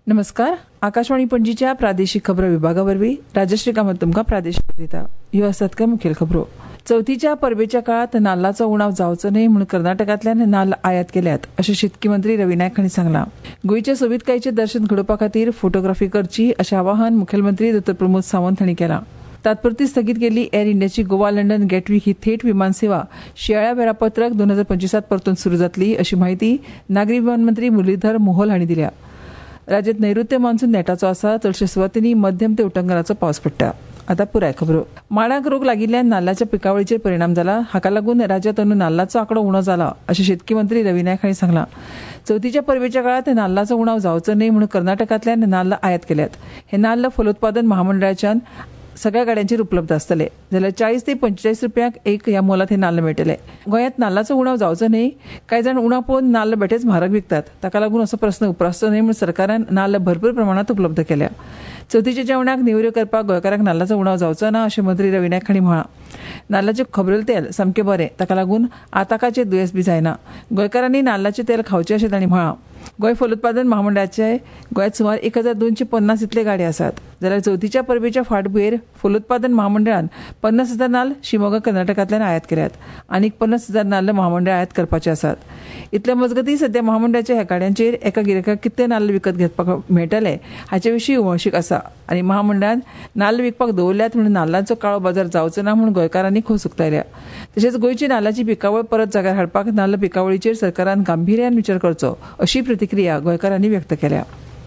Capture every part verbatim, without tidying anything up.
नमस्कार. आकाशवाणी पणजीच्या प्रादेशीक खबरो विभागावरवीं राजश्री कामत तुमकां प्रादेशीक दिता. ह्यो आसात कांय मुखेल खबरो. चवथीच्या परबेच्या काळात नाल्लाचो उणाव जावचो न्हय म्हूण कर्नाटकांतल्यान नाल्ल आयात केल्यात अशें शेतकी मंत्री रवी नायक हांणी सांगलां. गोंयच्या सोबीतकायेचें दर्शन घडोवपा खातीर फोटोग्राफी करची अशें आवाहन मुखेलमंत्री दोतोर प्रमोद सावंत हांणी केलां. तात्पुरती स्थगीत केल्ली एअर इंडियाची गोवा लंडन गेटवीक ही थेट विमान सेवा शियाळ्या वेळापत्रक दोन हजार पंचवीसात परतून सुरू जातली अशी माहिती नागरी विमान मंत्री मुरलीधर मोहोल हांणी दिल्या. राज्यांत नैऋत्य मान्सून नेटाचो आसा. चडशे सुवातींनी मध्यम ते उटंगराचो पावस पडटा. आतां पुराय खबरो. माडाक रोग लागिल्ल्यान नाल्लाच्या पिकावळीचेर परिणाम जाला. हाका लागून राज्यांत अंदू नाल्लाचो आंकडो उणो जाला अशें शेतकी मंत्री रवी नायक हांणी सांगलां. चवथीच्या परबेच्या काळात नाल्लाचो उणाव जावचो न्हय म्हूण कर्नाटकांतल्यान नाल्ल आयात केल्यात. हे नाल्ल फलोत्पादन महामंडळाच्यान सगळ्या गाड्यांचेर उपलब्ध आसतले जाल्यार चाळीस ते पंचेचाळीस रुपयांक एक ह्या मोलात हे नाल्ल मेळटले. गोंयांत नाल्लाचो उणाव जावचो न्हय. कांय जाण उणाव पळोवन नाल्ल बेठेच म्हारग विकतात. ताका लागून असो प्रस्न उप्रासचो न्हय म्हूण सरकारान नाल्ल भरपूर प्रमाणांत उपलब्ध केल्या. चवथीच्या जेवणाक नेवऱ्यो करपाक गोंयकारांक नाल्लाचो उणाव जावचो ना अशें मंत्री रवी नायक हांणी म्हळां. नाल्लाचें खबरेल तेल सामकें बरें. ताका लागून आताकाचें दुयेंस बी जायना. गोंयकारांनी नाल्लाचें तेल खावचें अशें तांणी म्हळां. गोंय फलोत्पादन महामंडळाचे गोंयांत सुमार एक हजार दोनशे पन्नास इतले गाडे आसात. जाल्यार चवथीच्या परबेच्या फाटभुंयेर फलोत्पादन महामंडळान पन्नास हजार नाल्ल शिमोगा कर्नाटकांतल्यान आयात केल्यात. आनीक पन्नास हजार नाल्ल महामंडळ आयात करपाचे आसात. इतले मजगतीं सध्या महामंडळाच्या ह्या गाड्यांचेर एका गिरायकाक कितले नाल्ल विकत घेवपाक मेळटले हाचे विशीं उमळशीक आसा आनी महामंडळान नाल्ल विकपाक दवरल्यात म्हणून नाल्लांचो काळो बाजार जावचो ना म्हूण गोंयकारांनी खोस उक्तायल्या. तशेंच गोंयची नाल्लाची पिकावळ परत जाग्यार हाडपाक नाल्ल पिकावळीचेर सरकारान गांभीर्यान विचार करचो अशी प्रतिक्रिया गोंयकारांनी व्यक्त केल्या.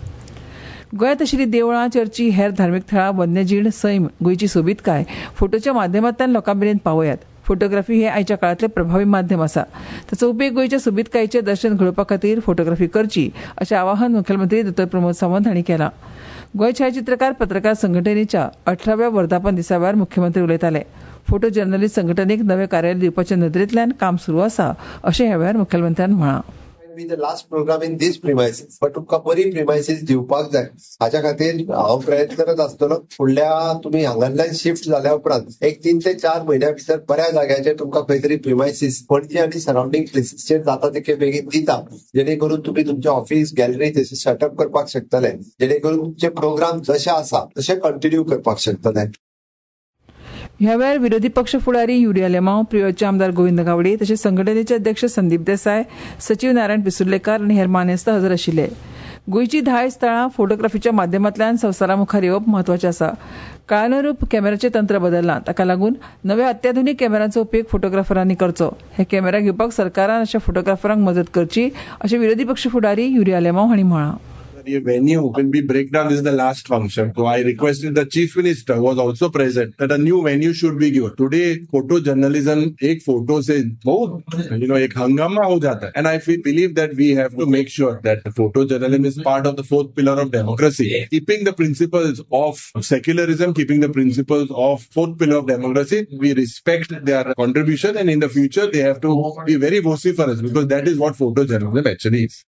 गोंयांत आशिल्लीं देवळां, चर्ची, हेर धार्मीक थळां, वन्यजीण, सैम, गोंयची सोबीतकाय फोटोच्या माध्यमांतल्यान लोकां मेरेन पावयात. फोटोग्राफी हे आयच्या काळांतलें प्रभावी माध्यम आसा. ताचो उपेग गोंयच्या सोबीतकायेचें दर्शन घडोवपा खातीर फोटोग्राफी करची अशें आवाहन मुखेलमंत्री दोतोर प्रमोद सावंत हांणी केलां. गोंय छायाचित्रकार पत्रकार संघटनेच्या अठराव्या वर्धापन दिसा वेळार मुख्यमंत्री उलयताले. फोटो जर्नलिस्ट संघटनेक नवे कार्यालय दिवपाच्या नदरेंतल्यान काम सुरू आसा अशें ह्या वेळार मुखेलमंत्र्यान म्हळां. be the last program in these premises, but तुमका बरी प्रिमायसीस दिवपाक जाय. हाच्या खातीर हांव प्रयत्न करत आसतलो. फुडल्या तुमी हांगांतल्यान शिफ्ट जाल्या उपरांत एक तीन ते चार म्हयन्या भितर बऱ्या जाग्याचेर तुमकां खंय तरी प्रिमायसीस पणजी आनी सराउंडिंग प्लेसीसचेर जाता तितके बेगीन दिता, जेणे करून तुमी तुमचे ऑफिस गॅलरी तशें सेटअप करपाक शकतले, जेणे करून तुमचे प्रोग्राम जशे आसा तशे कंटिन्यू करपाक शकतले. ह्या वेळार विरोधी पक्ष फुडारी युरिया लेमाव, प्रियोचे आमदार गोविंद गावडे तशेंच संघटनेचे अध्यक्ष संदीप देसाय, सचिव नारायण पिसुर्लेकार आनी हेर मानेस्त हजर आशिल्ले. गोंयची धा स्थळां फोटोग्राफीच्या माध्यमांतल्यान संवसारा मुखार येवप म्हत्वाचें आसा. काळानुरूप कॅमेराचें तंत्र बदल्लां. ताका लागून नव्या अत्याधुनीक कॅमेरांचो उपेग फोटोग्राफरांनी करचो. हे कॅमेरा घेवपाक सरकारान अशा फोटोग्राफरांक मदत करची अशें विरोधी पक्ष फुडारी युरिया लेमाव हांणी म्हळां. Venue when we break down, this is the last function. So I requested the chief minister was also present that a new venue should be given. Today photo journalism एक photo से बहुत you know एक हंगामा हो जाता है, and I feel believe that we have to make sure that the photo journalism is part of the fourth pillar of democracy, keeping the principles of secularism, keeping the principles of fourth pillar of democracy. We respect their contribution, and in the future they have to be very vociferous because that is what photo journalism actually is.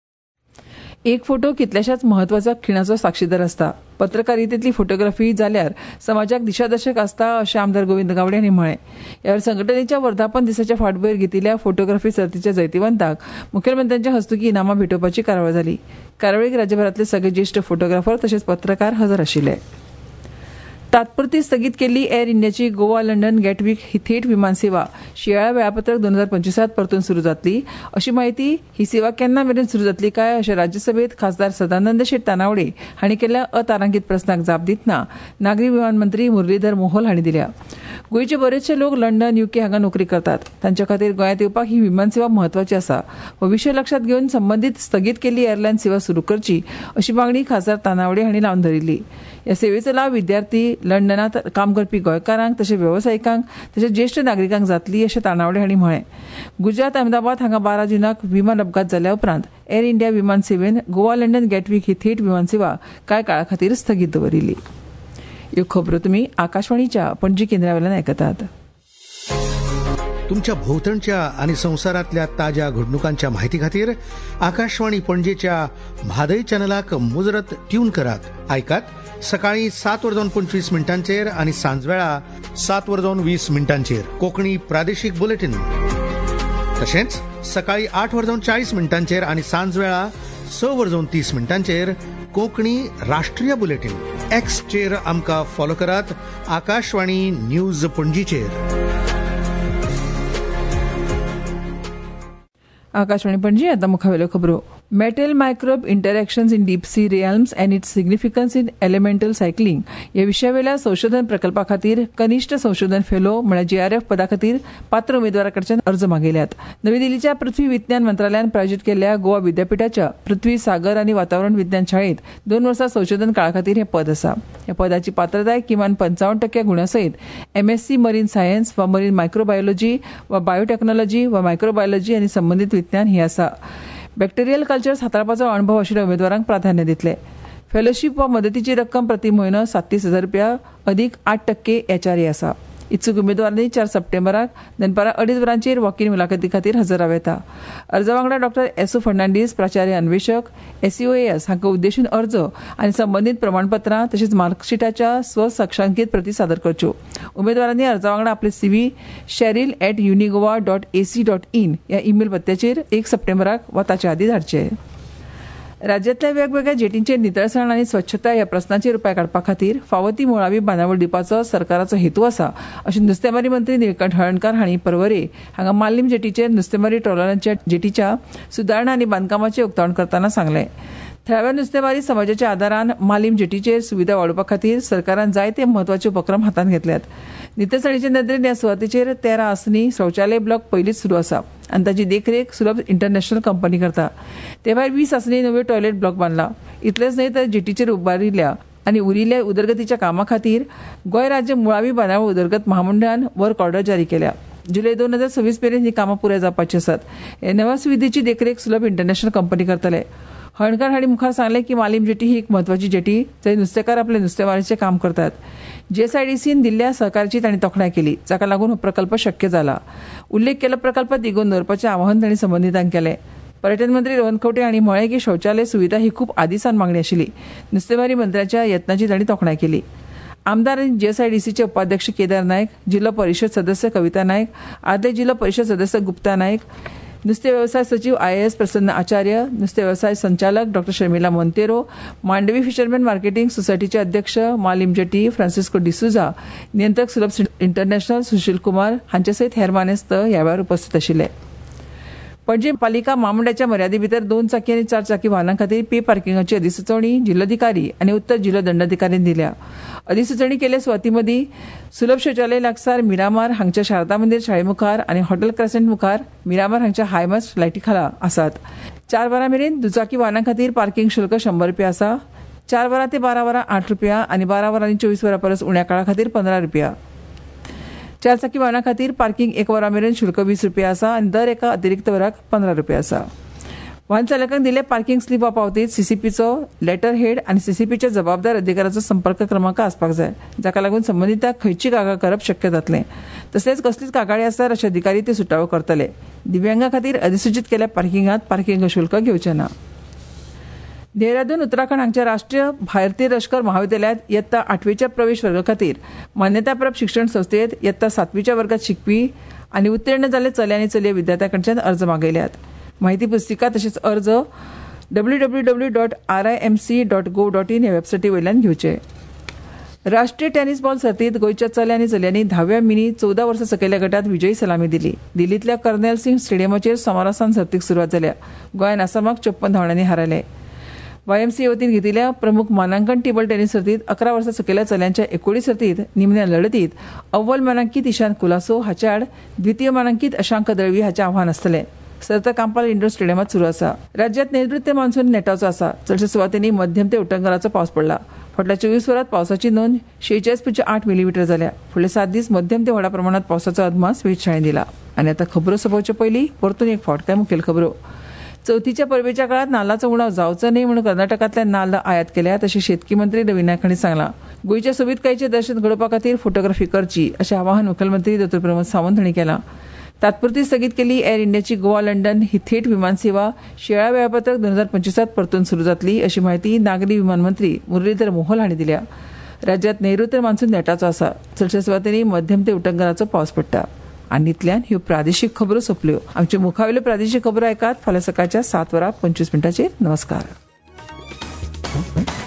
एक photo कितल्याशाच महत्वाच्या खिणाचो साक्षीदार आसता. पत्रकारितेंतली photography जाल्यार समाजाक दिशादर्शक आसता अशें आमदार गोविंद गावडे हांणी म्हळें. ह्या वेळार संघटनेच्या वर्धापन दिसाच्या फाटभुंयेर घेतिल्ल्या फोटोग्राफी सर्तीच्या जैतिवंतांक मुखेलमंत्र्यांच्या हस्तुकीं इनामां भेटोवपाची कार्यावळ जाली. कार्यावळीक राज्यभरांतले सगळे ज्येश्ठ फोटोग्राफर तशेंच पत्रकार हजर आशिल्ले. तात्पुरती स्थगीत केल्ली एअर इंडियाची गोवा लंडन गेटवीक ही थेट विमान सेवा शियाळ्या वेळापत्रक दोन हजार पंचवीसात परतून सुरू जातली अशी माहिती ही सेवा केन्ना मेरेन सुरू जातली काय अशें राज्यसभेत खासदार सदानंद शेट तानावडे हांणी केल्ल्या अतारांकीत प्रस्नाक जाप दितना नागरी विमान मंत्री मुरलीधर मोहोल हांणी दिल्या. गोंयचे बरेचशे लोक लंडन युके हांगा नोकरी करतात. तांच्या खातीर गोंयांत येवपाक ही विमान सेवा म्हत्वाची आसा. हो विशय लक्षात घेवन संबंदीत स्थगीत केल्ली एअरलायन सेवा सुरू करची अशी मागणी खासदार तानावडे हांणी लावन धरिल्ली. ह्या सेवेचो लाव विद्यार्थी, लंडनांत काम करपी गोंयकारांक तशेंच वेवसायिकांक तशेंच ज्येश्ठ नागरिकांक जातली अशें तानावडे हांणी म्हळें. गुजरात अहमदाबाद हांगा बारा जुनाक विमान अपघात जाल्या उपरांत एअर इंडिया विमान सेवेन गोवा लंडन गेटवीक ही थेट विमान सेवा कांय काळा खातीर स्थगीत दवरिल्ली. ह्यो खबरो तुमी आकाशवाणीच्या पणजी केंद्रावेल्यान आयकतात. तुमच्या भोवतणच्या आणि संवसारातल्या ताज्या घडणुकांच्या माहिती खातीर आकाशवाणी पणजेच्या म्हादय चॅनलाक मुजरत ट्यून करात. आयकात सकाळी सात वरजावन पंचवीस मिनटांचेर आणि सांजवेळा सात वरजावन वीस मिनटांचेर कोंकणी प्रादेशीक बुलेटिन. तशेंच सकाळी आठ वरजावन चाळीस मिनटांचेर आणि सांजवेळा स वरजावन तीस मिनटांचेर कोंकणी राष्ट्रीय बुलेटिन एक्स चेर आमकां फॉलो करात. आकाशवाणी न्यूज पणजीचेर. आकाशवाणी पणजी. आता मुखावेल्यो खबरो. Metal microbe interactions in deep sea realms and its significance in elemental cycling ह्या विशयावेल्या संशोधन प्रकल्पा खातीर कनिष्ठ संशोधन फेलो म्हळ्यार जीआरएफ पदा खातीर पात्र उमेदवारा कडच्यान अर्ज मागयल्यात. नवी दिल्लीच्या पृथ्वी विज्ञान मंत्रालयान प्रायोजीत केल्ल्या गोवा विद्यापीठाच्या पृथ्वी सागर आनी वातावरण विज्ञान शाळेत दोन वर्सां संशोधन काळा खातीर हे पद आसा. ह्या पदाची पात्रताय किमान पंचावन्न टक्के गुणां सयत एमएससी मरीन सायन्स वा मरीन मायक्रोबायोलॉजी वा बायोटेक्नॉलॉजी वा मायक्रोबायोलॉजी आनी संबंधित विज्ञान ही आसा. बॅक्टेरियल कल्चर्स हाताळपाचो अणभव आशिल्ल्या उमेदवारांक प्राधान्य दितले. फेलोशीप वा मदतीची रक्कम प्रति म्हयनो साततीस हजार रुपया अदीक आठ टक्के एचआरए आसा. इत्सूक उमेदवारांनी चार सप्टेंबराक दनपारां अडीच वरांचेर वॉक-इन मुलाखती खातीर हजर रावं येता. अर्जा वांगडा डॉक्टर एसओ फर्नांडीस, प्राचार्य अन्वेषक, एसईओएस हांकां उद्देशून अर्ज आनी संबंदीत प्रमाणपत्रां तशेंच मार्कशिटाच्या स्वसक्षांकीत प्रती सादर करच्यो. उमेदवारांनी अर्जा वांगडा आपले CV sheryl at unigoa dot ac dot in ह्या ईमेल पत्त्याचेर एक सप्टेंबराक वा ताचे आदीं धाडचे. राज्यांतल्या वेगवेगळ्या जेटींचेर नितळसाण आनी स्वच्छता ह्या प्रस्नाचेर उपाय काडपा खातीर फावो ती मुळावी बांदावळ दिवपाचो सरकाराचो हेतू आसा अशें नुस्तेमारी मंत्री निळकंठ हळर्णकार हांणी परवरे हांगा मालीम जेटीचेर नुस्तेमारी ट्रॉलरांच्या जेटीच्या सुदारणा आनी बांदकामाचें उक्तावण करतना सांगलें. थळाव्या नुस्तेमारी समाजाच्या आदारान मालीम जेटीचेर सुविधा वाडोवपा खातीर सरकारान जायते म्हत्वाचे उपक्रम हातांत घेतल्यात. नितळसाणीचे नदरेन ह्या सुवातेचेर तेरा आसनी शौचालय ब्लॉक पयलींच सुरू आसा आनी ताची देखरेख सुलभ इंटरनॅशनल कंपनी करता. ते भायर वीस आसनी नव्यो टॉयलेट ब्लॉक बांदला. इतलेंच न्हय तर जेटीचेर उबारिल्ल्या आनी उरिल्ल्या उदरगतीच्या कामा खातीर गोंय राज्य मुळावी बांदावळ उदरगत महामंडळान वर्क ऑर्डर जारी केल्या. जुलय दोन हजार सव्वीस मेरेन ही कामां पुराय जावपाची आसात. हे नव्या सुविधेची देखरेख सुलभ इंटरनॅशनल कंपनी करतले. हळर्णकार हांणी मुखार सांगलें की मालीम जेटी ही एक म्हत्वाची जेटी जंय नुस्तेकार आपले नुस्तेमारीचें काम करतात. जेएसआयडीसीन दिल्ल्या सहकाराची तांणी तोखणाय केली, जाका लागून हो प्रकल्प शक्य जाला. उल्लेख केलो प्रकल्प तिगोवन दवरपाचें आवाहन तांणी संबंधितांक केलें. पर्यटन मंत्री रोहन खंवटे हांणी म्हळें की शौचालय सुविधा ही खूब आदींसान मागणी आशिल्ली. नुस्तेमारी मंत्र्याच्या यत्नाची तांणी तोखणाय केली. आमदार आनी जेएसआयडीसीचे उपाध्यक्ष केदार नायक, जिल्लो परिशद सदस्य कविता नायक, आदले जिल्लो परिशद सदस्य गुप्ता नायक, नुस्तें वेवसाय सचिव आयएएस प्रसन्न आचार्य, नुस्तें वेवसाय संचालक डॉ शर्मिला मोंतेरो, मांडवी फिशरमॅन मार्केटिंग सोसायटीचे अध्यक्ष मालीम जेटी फ्रांसिस्को डिसुजा, नियंत्रक सुलभ इंटरनॅशनल सुशील कुमार हांचे सयत हेर मानेस्त ह्या वेळार उपस्थित आशिल्ले. पणजी पालिका महामंडळाच्या मर्यादे भितर दोन चाकी आनी चार चाकी वाहनां खातीर पे पार्किंगाची अधिसुचोवणी जिल्लोधिकारी आनी उत्तर जिल्लो दंडाधिकाऱ्यान दिल्या. अधिसुचोवणी केले सुवाती मदीं सुलभ शौचालय लागसार मिरामार हांगच्या शारदा मंदिर शाळे मुखार आनी हॉटेल क्रेसेंट मुखार मिरामार हांगच्या हायमास्ट लायटी खाला आसात. चार वरां मेरेन दुचाकी वाहनां खातीर पार्किंग शुल्क शंबर रुपया आसा. चार वरां ते बारा वरां आठ रुपया आनी बारा वरां आनी चोवीस वरां परस उण्या काळा खातीर पंदरा रुपया. चार चाकी वाहनां खातीर पार्किंग एक वरां मेरेन शुल्क वीस रुपया आसा आनी दर एका अतिरिक्त वराक पंदरा रुपया आसा. वाहन चालकांक दिले पार्किंग स्लिपा पावतीत सीसीपीचो लेटर हेड आनी सीसीपीच्या जबाबदार अधिकाऱ्याचो संपर्क क्रमांक आसपाक जाय, जाका लागून संबंधिताक खंयची कागाळ करप शक्य जातलें. तशेंच कसलीच कागाळी आसल्यार अशे अधिकारी ते सुटावो करतले. दिव्यांगा खातीर अधिसूचित केल्या पार्किंगात पार्किंग शुल्क घेवचें ना. देहरादून उत्तराखंड हांगच्या राष्ट्रीय भारतीय लश्कर महाविद्यालयात इयत्ता आठवेच्या प्रवेश वर्गा खातीर मान्यताप्राप्त शिक्षण संस्थेत इयत्ता सातवीच्या वर्गात शिकपी आनी उत्तीर्ण जाल्ले चले आनी चलये विद्यार्थ्यां कडच्यान अर्ज मागयल्यात. माहिती पुस्तिका तशेंच अर्ज W W W dot R I M C dot gov dot in ह्या वेबसायटी वयल्यान घेवचे. राष्ट्रीय टेनिस बॉल सर्तीत गोंयच्या चले आनी चलयांनी धाव्या मिनी चौदा वर्सां सकयल्या गटात विजयी सलामी दिली. दिल्लींतल्या कर्नेल सिंग स्टेडियमाचेर सोमारासान सर्तीक सुरवात जाल्या. गोंयान आसामाक चोप्पन धांवड्यांनी हारयले. वायएमसीए वतीन घेतिल्ल्या प्रमुख मानांकन टेबल टेनिस सर्तीत अकरा वर्सां सकयल्या चल्यांच्या एकोडीस सर्तीत निमण्या लढतीत अव्वल मानांकीत इशान कुलासो हाचे आड द्वितीय मानांकीत अशांक दळवी हाचें आव्हान आसतलें. सर्त कांपाल इंडोर स्टेडियमात सुरू आसा. राज्यांत नैऋत्य मान्सून नेटाचो आसा. चडशा सुवातींनी मध्यम ते उटंगराचो पावस पडला. फाटल्या चोवीस वरांत पावसाची नोंद शेचाळीस पुज्य आठ मिलीमीटर जाल्या. फुडले सात दीस मध्यम ते व्हडा प्रमाणात पावसाचो अदमास वेधशाळेन दिला. आनी आतां खबरो सोंपोवचे पयलीं परतून एक फावट काय मुखेल खबरो. चवथीच्या परबेच्या काळात नाल्लाचो उणाव जावचो न्हय म्हणून कर्नाटकांतल्यान नाल्ल आयात केल्यात अशें शेतकी मंत्री रवी नायक हांणी सांगलां. गोंयच्या सोबीतकायेचें दर्शन घडोवपा खातीर फोटोग्राफी करची अशें आवाहन मुखेलमंत्री दोतोर प्रमोद सावंत हांणी केलां. तात्पुरती स्थगीत केल्ली एअर इंडियाची गोवा लंडन ही थेट विमान सेवा शियाळा वेळापत्रक दोन हजार पंचवीसात परतून सुरू जातली अशी माहिती नागरी विमान मंत्री मुरलीधर मोहोल हांणी दिल्या. राज्यांत नैऋत्य मान्सून नेटाचो आसा. चडशा सुवातींनी मध्यम ते उटंगराचो पावस पडटा. आनी इतल्यान ह्यो प्रादेशीक खबरो सोंपल्यो. आमच्यो मुखावेल्यो प्रादेशीक खबरो आयकात फाल्यां सकाळच्या सात वरां पंचवीस मिनटांचेर. नमस्कार. आहात.